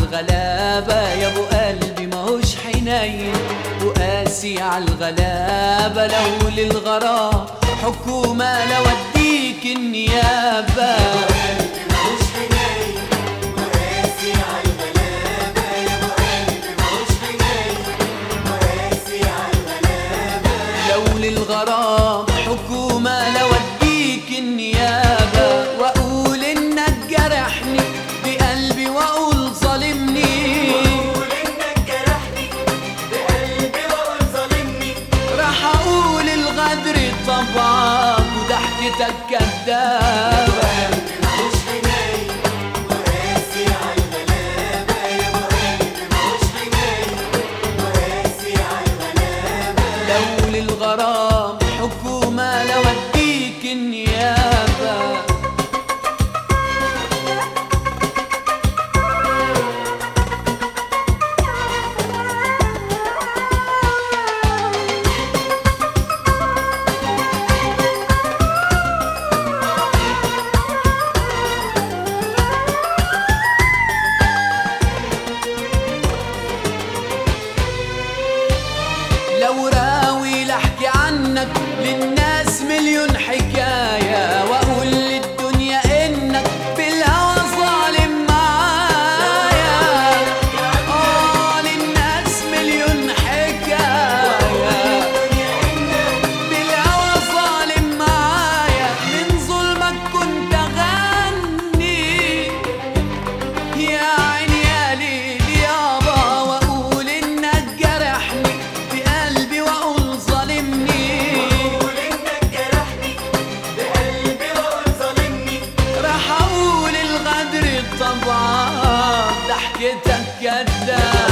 عالغلابة يا ابو قلبي ماهوش حنين، وقاسي عالغلابة لو للغرام حكومة لو اديك النيابة. لو للغرام حكومة لو اديك النيابة، واقول انك جرحني بقلبي واقول ظالمني، راح اقول الغدر طبعك وضحكتك كدابة. لو للغرام حكومة لو اديك النيابة. لو راوي لحكي عنك للناس مليون حكاية، واقول للدنيا انك بالهوى ظالم معايا. للناس مليون حكاية، بالهوى ظالم معايا. من ظلمك كنت اغني يا عيني يا ليل يابا، واقول انك جرحني بقلبي واقول ظالمني، راح اقول الغدر طبعا ضحكتك كداب.